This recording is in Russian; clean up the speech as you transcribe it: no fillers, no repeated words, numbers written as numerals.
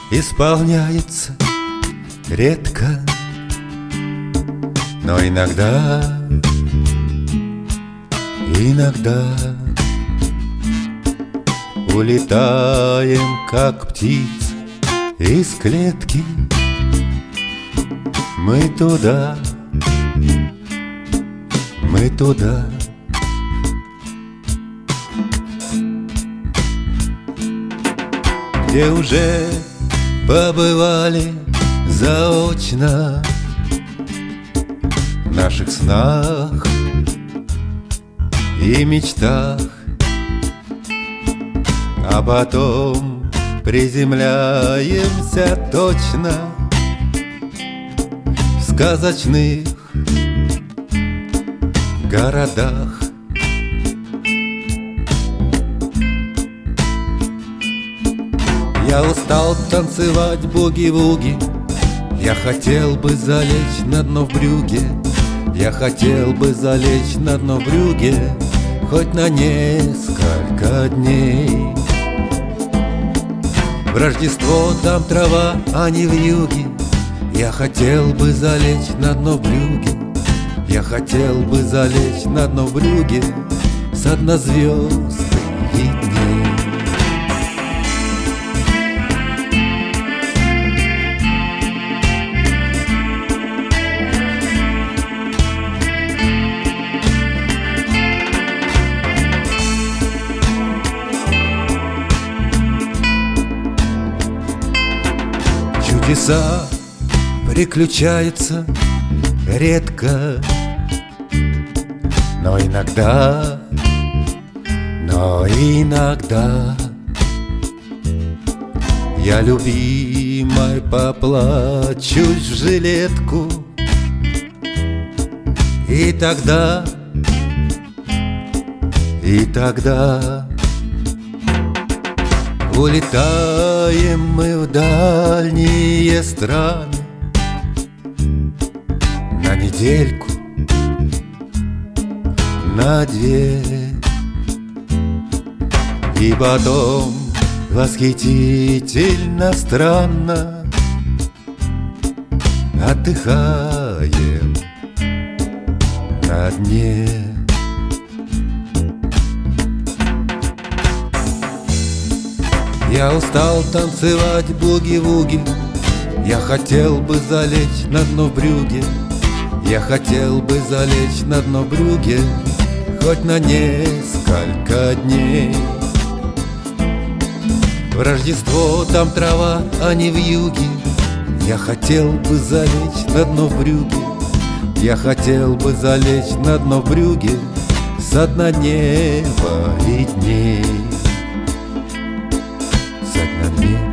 исполняется редко, но иногда улетаем, как птицы из клетки. Мы туда, где уже побывали заочно в наших снах и мечтах, а потом приземляемся точно в сказочных городах. Я устал танцевать буги-вуги, я хотел бы залечь на дно в брюге, я хотел бы залечь на дно в брюге хоть на несколько дней. В Рождество там трава, а не вьюги, я хотел бы залечь на дно в брюге, я хотел бы залечь на дно в брюге со дна звезд видней. Чудеса приключаются редко, но иногда я, любимой, поплачусь в жилетку, и тогда улетаем мы в дальние страны на недельку, на две, и потом восхитительно странно отдыхаем на дне. Я устал танцевать буги-вуги, я хотел бы залечь на дно в брюге, я хотел бы залечь на дно в брюге хоть на несколько дней. В Рождество там трава, а не вьюги, я хотел бы залечь на дно в брюге, я хотел бы залечь на дно в брюге со дна неба видней. Со дна неба.